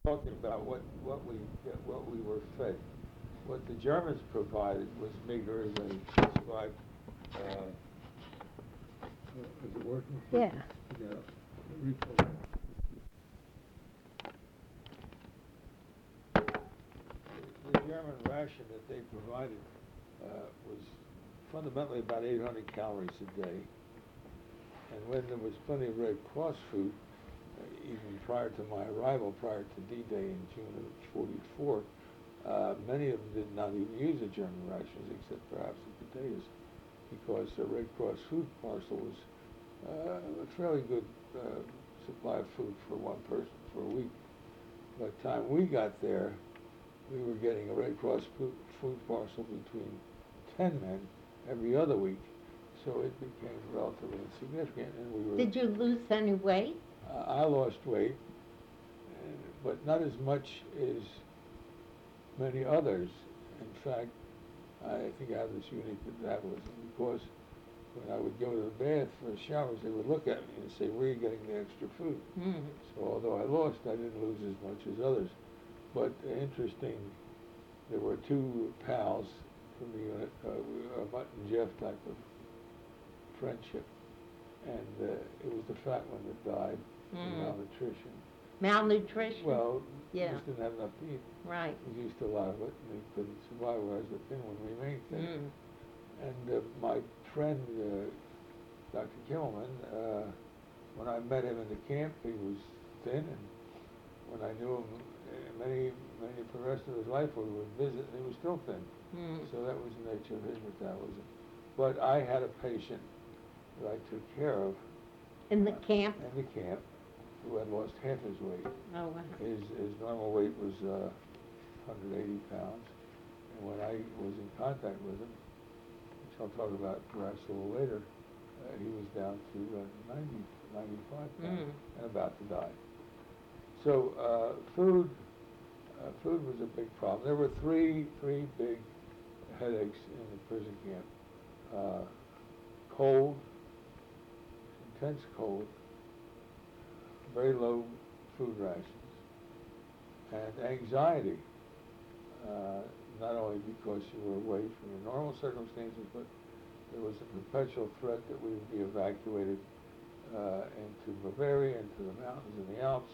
talking about what we were fed. What the Germans provided was meager. They survived. Is it working? Yeah. Yeah. Refill. The German ration that they provided was fundamentally about 800 calories a day. And when there was plenty of Red Cross food, even prior to my arrival, prior to D-Day in June of '44, many of them did not even use the German rations except perhaps the potatoes, because the Red Cross food parcel was a fairly good supply of food for one person for a week. By the time we got there, we were getting a Red Cross food parcel between 10 men every other week. So it became relatively insignificant, and we were. Did you lose any weight? I lost weight, but not as much as many others. In fact, I think I have this unique metabolism because when I would go to the bath for the showers, they would look at me and say, "Where are you getting the extra food?" So although I lost, I didn't lose as much as others. But interesting, there were two pals from the unit, Mutt and Jeff type of friendship, and it was the fat one that died from malnutrition. Malnutrition? Well, Yeah. just didn't have enough to eat. Right. He was used to a lot of it, and he couldn't survive, whereas the thin one remained thin. And my friend, Dr. Kimmelman, when I met him in the camp, he was thin, and when I knew him, many for the rest of his life, we would visit, and he was still thin. So that was the nature of his metabolism. But I had a patient that I took care of. In the camp? In the camp, who had lost half his weight. Oh, wow. His normal weight was 180 pounds. And when I was in contact with him, which I'll talk about perhaps a little later, he was down to 95 pounds and about to die. So food was a big problem. There were three big headaches in the prison camp. Cold, intense cold, very low food rations, and anxiety, not only because you were away from your normal circumstances, but there was a perpetual threat that we would be evacuated into Bavaria, into the mountains and the Alps,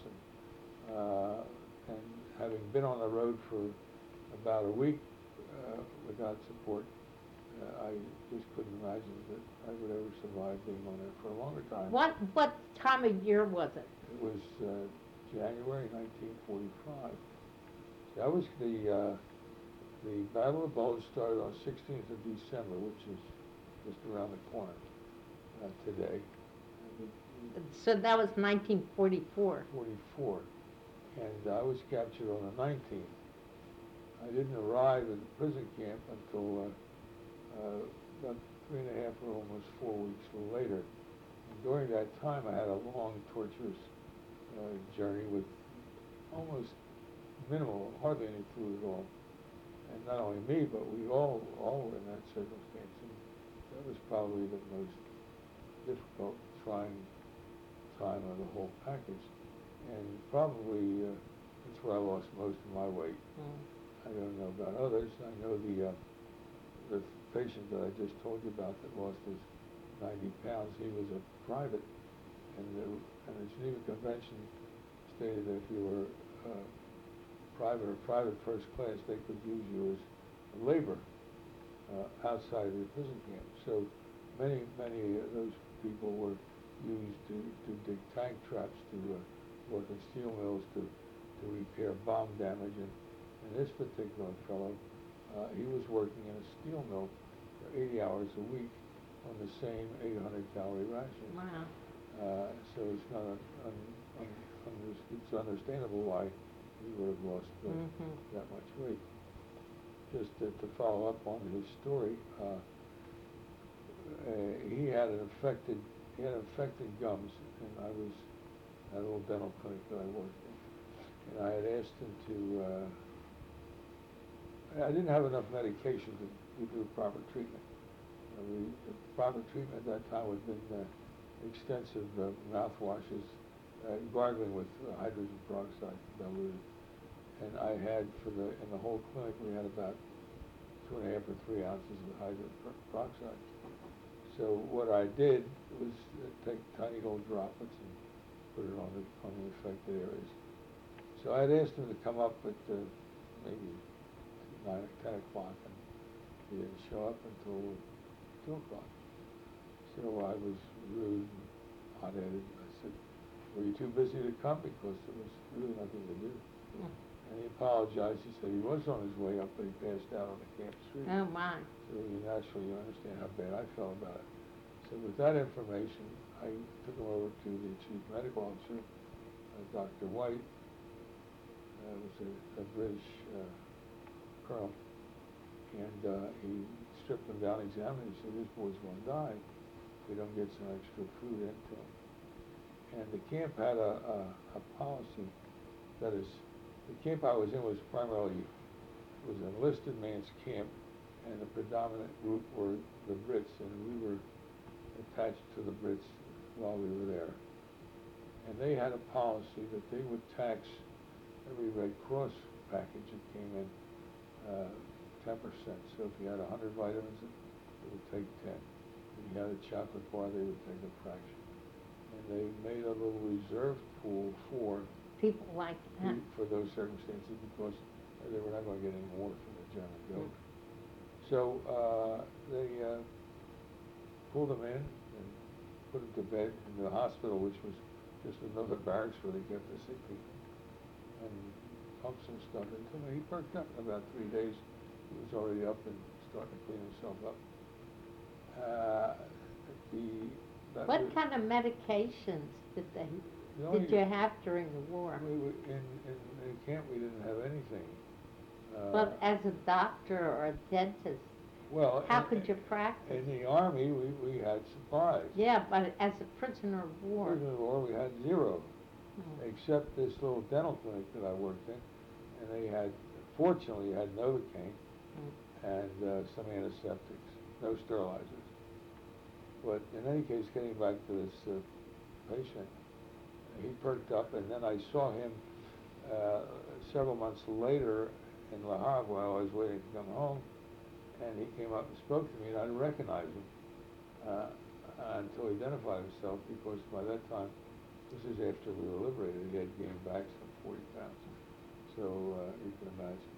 and having been on the road for about a week without support, I just couldn't imagine that I would ever survive being on there for a longer time. What time of year was it? It was January 1945. That was the Battle of Bulge started on 16th of December, which is just around the corner today. So that was 1944. 44. And I was captured on the 19th. I didn't arrive at the prison camp until about 3.5 or almost 4 weeks later. And during that time, I had a long, torturous journey with almost minimal, hardly any food at all. And not only me, but we all were in that circumstance. And that was probably the most difficult, trying time of the whole package. And probably that's where I lost most of my weight. I don't know about others. I know the patient that I just told you about that lost his 90 pounds, he was a private, and the Geneva Convention stated that if you were private first class, they could use you as labor outside of the prison camp. So many of those people were used to dig tank traps, to work in steel mills, to repair bomb damage. And this particular fellow, he was working in a steel mill for 80 hours a week on the same 800-calorie ration. Wow. So it's not it's understandable why he would have lost that much weight. Just to follow up on his story, he had infected gums, and I was at a little dental clinic that I worked in, and I had asked him to. I didn't have enough medication to do proper treatment. The proper treatment at that time would have been extensive mouthwashes, gargling with hydrogen peroxide diluted, and I had in the whole clinic, we had about 2.5 or 3 ounces of hydroperoxide. So what I did was take tiny little droplets and put it on the affected areas. So I'd asked him to come up at maybe 9 or 10 o'clock, and he didn't show up until 2 o'clock. So I was rude and hot-headed. I said, were you too busy to come? Because there was really nothing to do. And he apologized. He said he was on his way up, but he passed out on the camp street. Oh, my. So you understand how bad I felt about it. So with that information, I took him over to the chief medical officer, Dr. White, was a British colonel, and he stripped him down, examined him. He said, this boy's going to die if we don't get some extra food into him. And the camp had a policy, that is, the camp I was in was primarily, was an enlisted man's camp, and the predominant group were the Brits, and we were attached to the Brits while we were there. And they had a policy that they would tax every Red Cross package that came in 10%. So if you had 100 vitamins, they would take 10. If you had a chocolate bar, they would take a fraction. And they made a little reserve pool for people like that. For those circumstances, because they were not going to get any more from the German government. So they pulled them in and put them to bed in the hospital, which was just another barracks where they kept the sick people, and pumped some stuff into him. He perked up in about 3 days. He was already up and starting to clean himself up. What kind of medications did you have during the war? In camp, we didn't have anything. But as a doctor or a dentist, how could you practice? In the Army, we had supplies. Yeah, but as a prisoner of war. Prisoner of war, we had zero, except this little dental clinic that I worked in, and they had, fortunately, had Novocaine and some antiseptics, no sterilizers. But in any case, getting back to this patient, he perked up, and then I saw him several months later in Le Havre while I was waiting to come home, and he came up and spoke to me, and I didn't recognize him until he identified himself, because by that time, this is after we were liberated, he had gained back some 40 pounds. So you can imagine.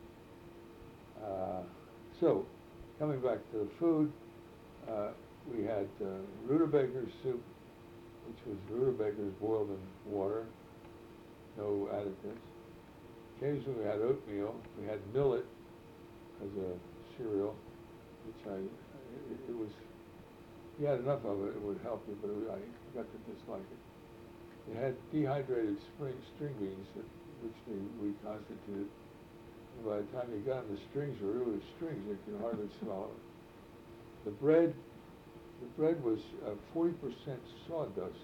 So coming back to the food, we had rutabaga soup, which was rutabagas boiled in water, no additives. Occasionally we had oatmeal. We had millet as a cereal, which it was, if you had enough of it, it would help you, but I got to dislike it. It had dehydrated string beans, which they reconstituted. And by the time you got them, the strings were really strings. You could hardly swallow it. The bread was 40% sawdust.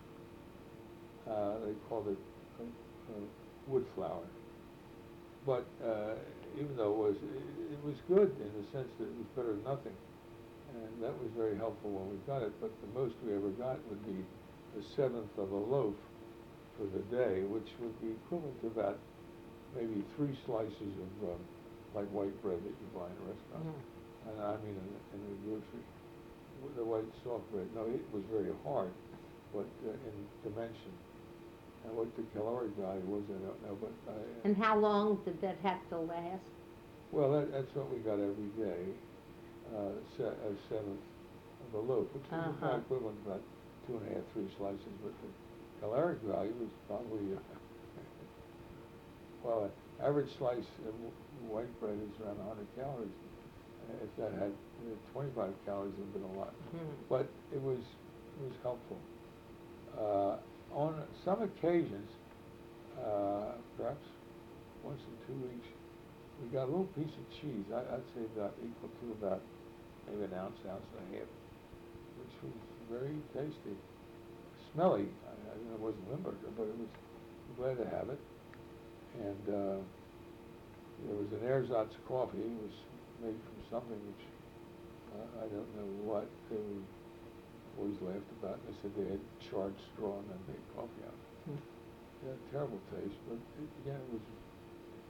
They called it wood flour. But even though it was good in the sense that it was better than nothing, and that was very helpful when we got it. But the most we ever got would be a seventh of a loaf for the day, which would be equivalent to about maybe 3 slices of like white bread that you buy in a restaurant. And I mean in the grocery. The white soft bread. No, it was very hard, but in dimension. And what the caloric value was, I don't know. But and how long did that have to last? Well, that's what we got every day, a seventh of a loaf, which is about equivalent to about 2.5, 3 slices. But the caloric value was probably well, an average slice of white bread is around 100 calories. If that had 25 calories, it would have been a lot. But it was helpful. On some occasions, perhaps once in 2 weeks, we got a little piece of cheese. I'd say about equal to about maybe an ounce and a half, which was very tasty. Smelly. It wasn't Limburger, but it was glad to have it. And there was an ersatz coffee. It was made from something which I don't know what they always laughed about. They said they had charred straw and then made coffee out of it. It had a terrible taste, but again, it was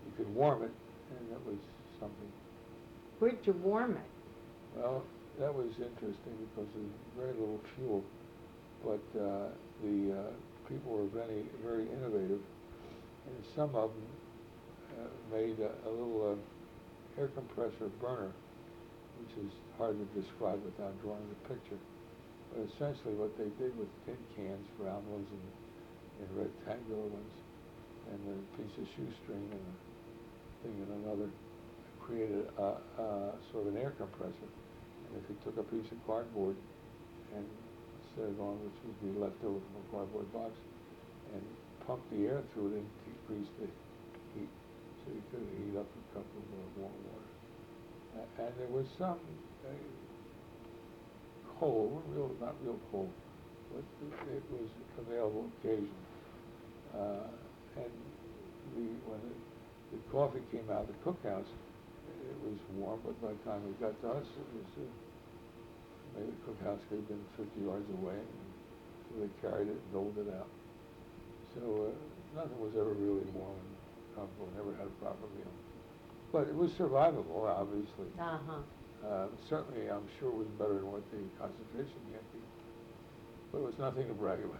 you could warm it, and that was something. Where'd you warm it? Well, that was interesting because of very little fuel, but the people were very innovative, and some of them made a little air compressor burner, which is hard to describe without drawing the picture. But essentially what they did with tin cans, round ones and rectangular ones, and a piece of shoestring and a thing in another, created a sort of an air compressor. And if you took a piece of cardboard and set it on, which would be left over from a cardboard box, and pumped the air through it and decreased the heat, so you could heat up a cup of warm water. And there was some coal, not real coal, but it was available occasionally. And when the coffee came out of the cookhouse, it was warm, but by the time it got to us, it was maybe the cookhouse could have been 50 yards away, and so they carried it and doled it out. So nothing was ever really warm and comfortable. Never had a proper meal, but it was survivable, obviously. Certainly, I'm sure it was better than what the concentration camp did, but it was nothing to brag about.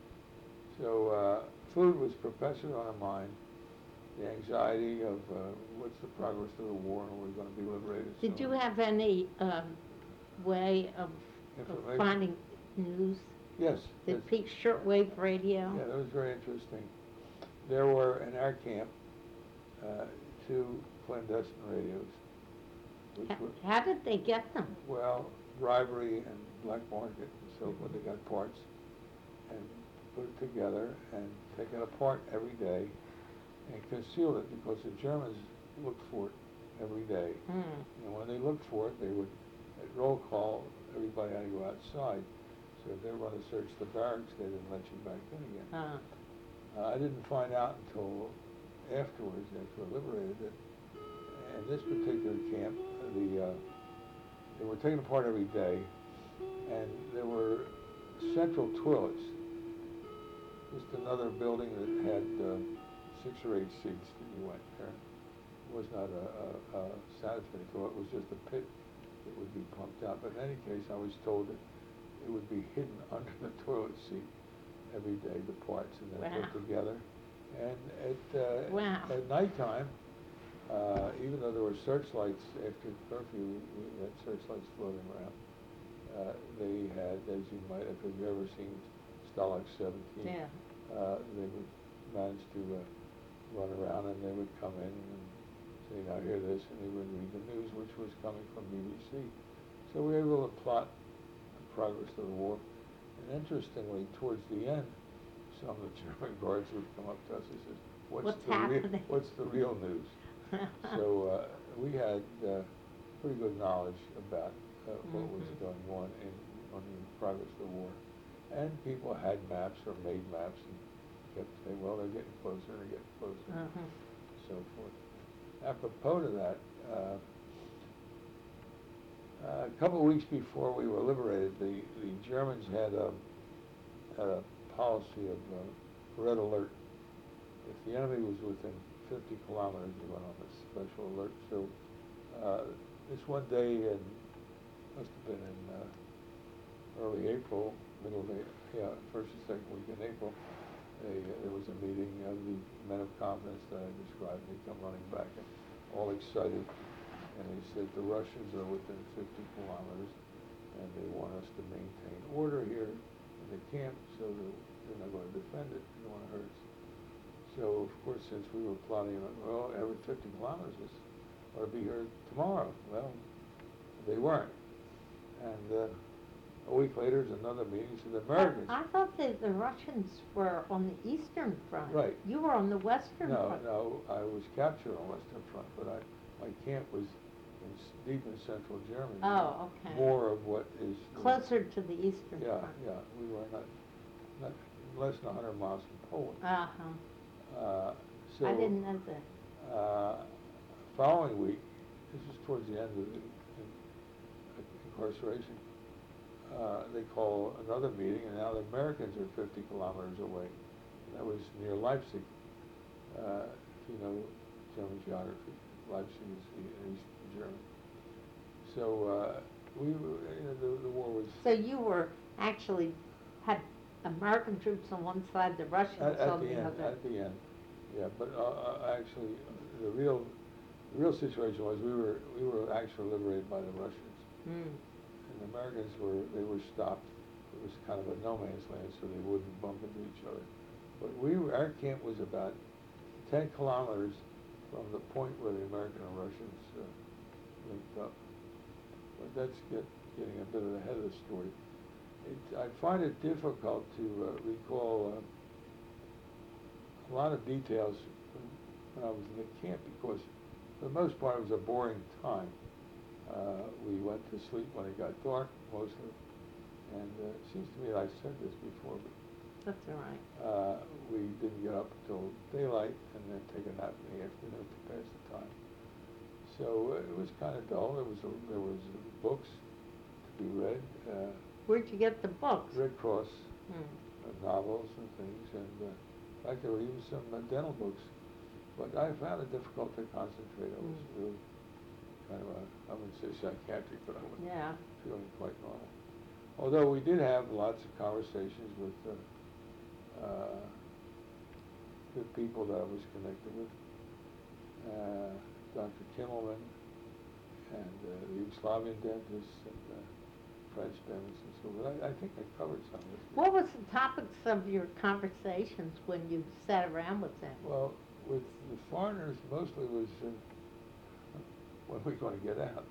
So food was perpetually on our mind. The anxiety of what's the progress of the war and we're going to be liberated. Did you have any way of finding news? Yes. Did Pete shortwave radio? Yeah, that was very interesting. There were in our camp 2 clandestine radios. How did they get them? Well, bribery and black market and so forth. They got parts and put it together and take it apart every day and conceal it because the Germans looked for it every day. And when they looked for it, they would, at roll call, everybody had to go outside. So if they were going to search the barracks, they didn't let you back in again. I didn't find out until afterwards, after we were liberated, that in this particular camp, they were taken apart every day, and there were central toilets. Just another building that had 6 or 8 seats that you went there. It was not a sanitary toilet, it was just a pit that would be pumped out. But in any case, I was told that it would be hidden under the toilet seat every day, the parts, and then put together. And at nighttime, even though there were searchlights after curfew, we had searchlights floating around. They had, as you might, if you've ever seen Stalag 17, they would manage to run around and they would come in and say, now hear this, and they would read the news, which was coming from BBC. So we were able to plot the progress of the war. And interestingly, towards the end, some of the German guards would come up to us and say, what's the real news? So we had pretty good knowledge about what was going on on the progress of the war. And people had maps or made maps and kept saying, well, they're getting closer, they're getting closer, and so forth. Apropos to that, a couple of weeks before we were liberated, the Germans had a policy of red alert. If the enemy was within 50 kilometers, we went on this special alert. So this one day, must have been in early April, middle of April, first or second week in April, there was a meeting of the men of confidence that I described. They come running back and all excited, and they said the Russians are within 50 kilometers, and they want us to maintain order here in the camp, so they're not going to defend it. They don't want to hurt us. So of course, since we were plotting, well, every 50 kilometers is ought to be here tomorrow. Well, they weren't, and a week later, there's another meeting. So the Americans. I thought that the Russians were on the Eastern Front. Right. You were on the Western Front. No, I was captured on Western Front, but my camp was deep in central Germany. Oh, okay. More of what is closer to the Eastern Front. Yeah. We were not less than 100 miles from Poland. So I didn't know that. Following week, this is towards the end of the incarceration. They call another meeting, and now the Americans are 50 kilometers away. That was near Leipzig. If you know German geography. Leipzig is East German. So the war was. So you were actually had American troops on one side, the Russians on the other. At the end, yeah. But actually, the real situation was we were actually liberated by the Russians, and the Americans were stopped. It was kind of a no man's land, so they wouldn't bump into each other. But our camp was about 10 kilometers from the point where the American and Russians linked up. But that's getting a bit ahead of the story. I find it difficult to recall a lot of details when I was in the camp because for the most part it was a boring time. We went to sleep when it got dark mostly, and it seems to me that I've said this before, but that's all right. We didn't get up until daylight and then take a nap in the afternoon to pass the time. So it was kind of dull. There was books to be read. Where'd you get the books? Red Cross novels and things, and in fact there were even some dental books. But I found it difficult to concentrate. I was really kind of I wouldn't say psychiatric, but I was feeling quite normal. Although we did have lots of conversations with the people that I was connected with, Dr. Kimmelman and the Yugoslavian dentists and French dentists and so on. I think I covered some of this. What was the topics of your conversations when you sat around with them? Well, with the foreigners, mostly was when are we going to get out?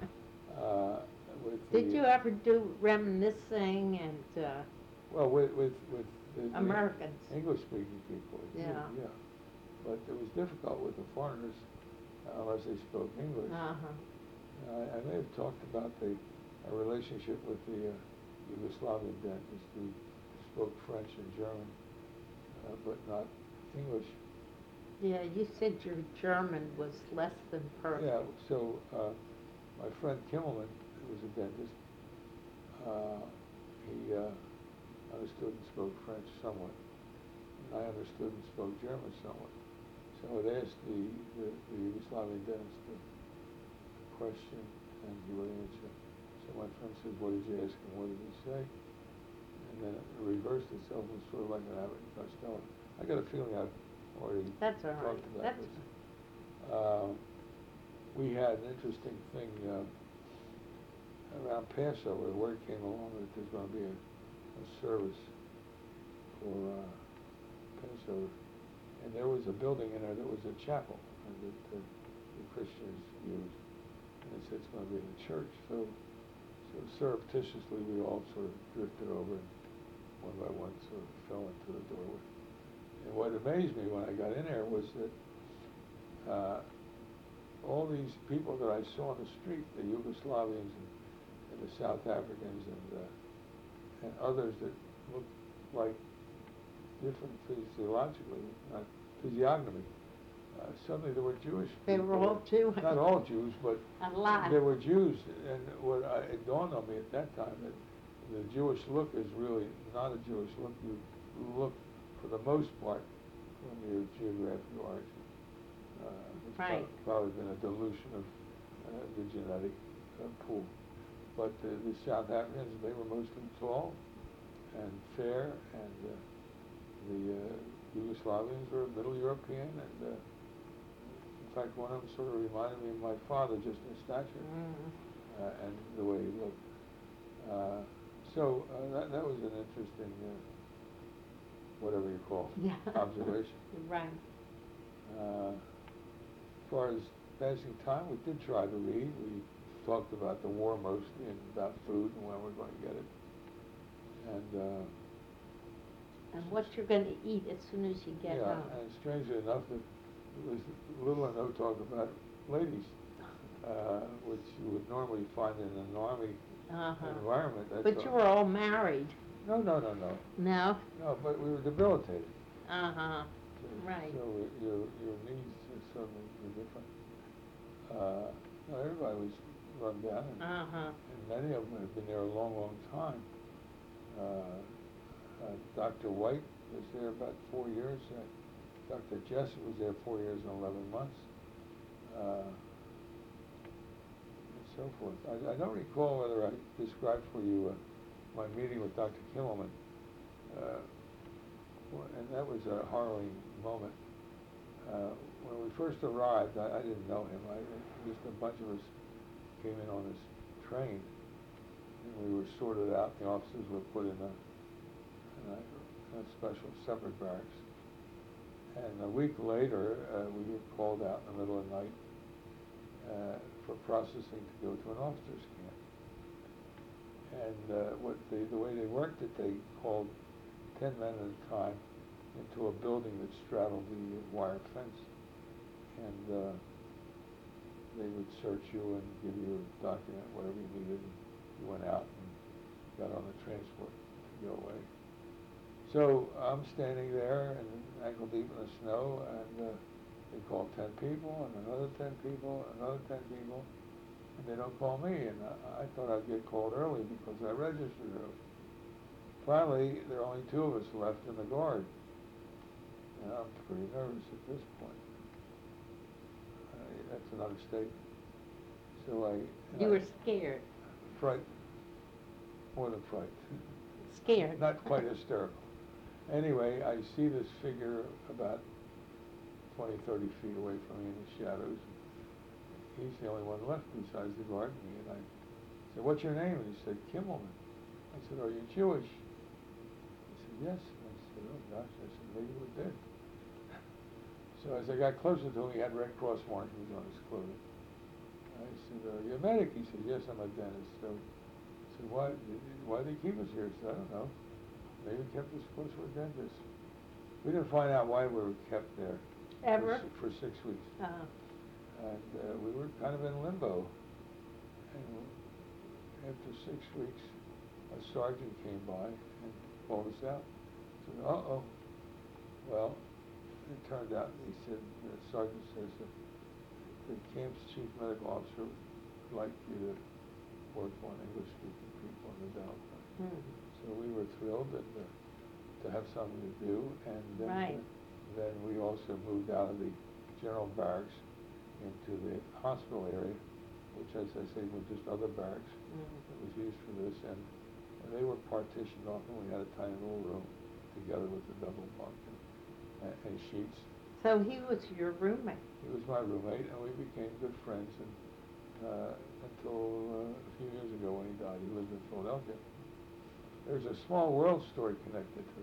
Did you ever do reminiscing and? Well, with the Americans. English-speaking people. Yeah. But it was difficult with the foreigners unless they spoke English. I may have talked about a relationship with the Yugoslavian dentist who spoke French and German, but not English. Yeah, you said your German was less than perfect. Yeah, so my friend Kimmelman, who was a dentist, he understood and spoke French somewhat, and I understood and spoke German somewhat. So I asked the Yugoslavian dentist a question, and he would answer. So my friend says, "What did you ask him? What did he say?" And then it reversed itself and sort of like an Abbott and Costello. I got a feeling I've already talked about this. We had an interesting thing around Passover. The word came along that there's going to be a service for Passover, and there was a building in there that was a chapel that the Christians used, and they said it's going to be in the church. So surreptitiously we all sort of drifted over and one by one sort of fell into the doorway. And what amazed me when I got in there was that all these people that I saw on the street, the Yugoslavians and the South Africans and others that looked like different physiologically, not physiognomy, suddenly there were Jewish people. They were all Jewish. Not all Jews, but a lot. There were Jews, and it dawned on me at that time that the Jewish look is really not a Jewish look. You look, for the most part, from your geographic origin. Right. Probably been a dilution of the genetic pool. But the South Africans, they were mostly tall and fair, and the Yugoslavians were Middle European, and in fact, one of them sort of reminded me of my father, just in stature and the way he looked. So that was an interesting, whatever you call it, observation. Right. As far as passing time, we did try to read. We talked about the war mostly and about food and when we're going to get it. And what you're going to eat as soon as you get home. Yeah, and strangely enough, there was little or no talk about ladies, which you would normally find in an army environment. But you were all married. No. No? No, but we were debilitated. Right. So your needs certainly were different. No, everybody was run down, and many of them had been there a long, long time. Dr. White was there about 4 years. Dr. Jessup was there 4 years and 11 months, and so forth. I don't recall whether I described for you my meeting with Dr. Kimmelman, and that was a harrowing moment. When we first arrived, I didn't know him. Just a bunch of us came in on this train, and we were sorted out. The officers were put in a special separate barracks. And a week later, we were called out in the middle of the night for processing to go to an officers' camp. And the way they worked it, they called 10 men at a time into a building that straddled the wire fence, and they would search you and give you a document, whatever you needed, and you went out and got on the transport to go away. So I'm standing there and ankle deep in the snow, and they call 10 people, and another 10 people, another 10 people, and they don't call me, and I thought I'd get called early because I registered early. Finally, there are only 2 of us left in the guard, and I'm pretty nervous at this point. That's an understatement. So You were scared. Frightened. More than frightened. Scared. Not quite hysterical. Anyway, I see this figure about 20, 30 feet away from me in the shadows. He's the only one left besides the guard and me. And I said, "What's your name?" And he said, "Kimmelman." I said, "Are you Jewish?" He said, "Yes." And I said, "Oh gosh." I said, "Maybe we're dead." So as I got closer to him, he had Red Cross markings on his clothing. I said, "Are you a medic?" He said, "Yes, I'm a dentist." So I said, why they keep us here?" He said, "I don't know. Maybe kept us because we're dentists." We didn't find out why we were kept there. Ever? For 6 weeks. Uh-huh. And we were kind of in limbo. And after 6 weeks, a sergeant came by and called us out. Said, "Uh-oh." Well, it turned out, he said, the sergeant says that the camp's chief medical officer would like you to work on English-speaking people in the dental clinic. Mm-hmm. So we were thrilled and, to have something to do, and then we also moved out of the general barracks into the hospital area, which, as I say, was just other barracks that was used for this, and they were partitioned off, and we had a tiny little room together with a double bunk and sheets. So he was your roommate? He was my roommate, and we became good friends, and until a few years ago when he died. He lived in Philadelphia. There's a small world story connected to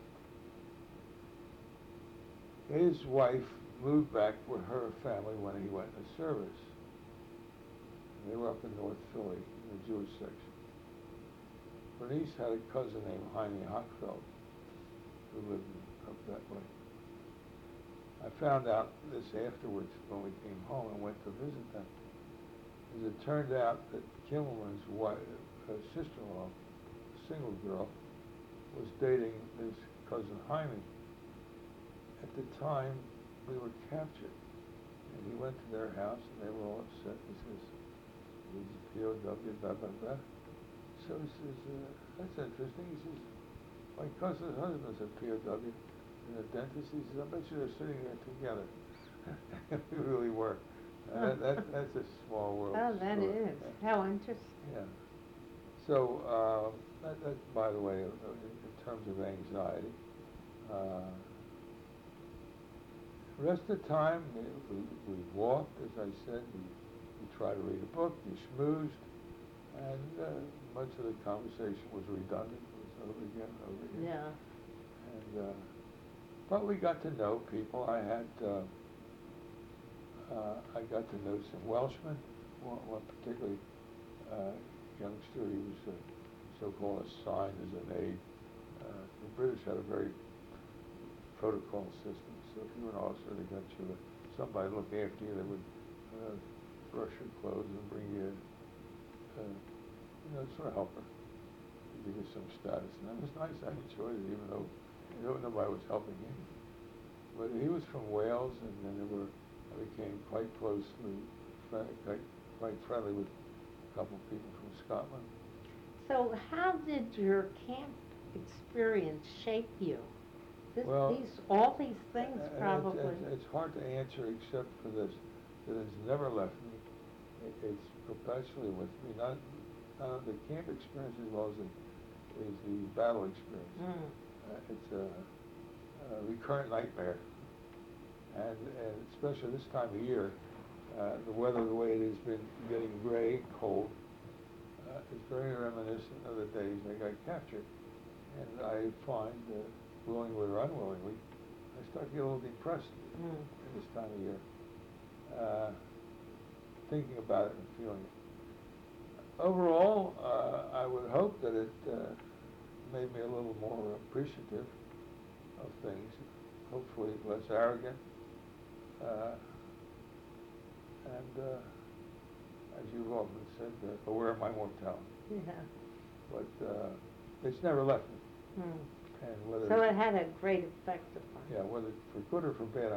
that. His wife moved back with her family when he went into service. They were up in North Philly, in the Jewish section. Bernice had a cousin named Jaime Hochfeld, who lived up that way. I found out this afterwards when we came home and went to visit them. As it turned out that Kimmelman's wife, sister-in-law, single girl, was dating his cousin Jaime. At the time, we were captured, and he went to their house, and they were all upset. He says, "He's a POW, blah, blah, blah." So he says, "That's interesting." He says, "My cousin's husband's a POW and a dentist." He says, "I bet you they're sitting there together." We really were. That's a small world. Oh, that story. is. How interesting. Yeah. So, that, by the way, in terms of anxiety, the rest of the time, we walked, as I said, we tried to read a book, we schmoozed, and much of the conversation was redundant. It was over again and over again. Yeah. And, but we got to know people. I got to know some Welshmen, one particularly youngster. He was so-called assigned as an aide. The British had a very protocol system. So if you were an officer, they got you somebody to look after you. They would brush your clothes and bring you, sort of helper to give you some status. And that was nice. I enjoyed it, even though nobody was helping him. But he was from Wales, and then I became quite quite friendly with a couple of people from Scotland. So how did your camp experience shape you Well, all these things and probably. it's hard to answer except for this, that it's never left me. It's perpetually with me. Not the camp experience as well as the battle experience. It's a recurrent nightmare. And especially this time of year, the weather the way it has been getting gray, cold, is very reminiscent of the days I got captured. And I find, willingly or unwillingly, I start to get a little depressed at this time of year, thinking about it and feeling it. Overall, I would hope that it made me a little more appreciative of things, hopefully less arrogant, and as you've often said, aware of my mortality. Yeah. But it's never left me. And whether So it had a great effect upon you. yeah, whether for good or for bad,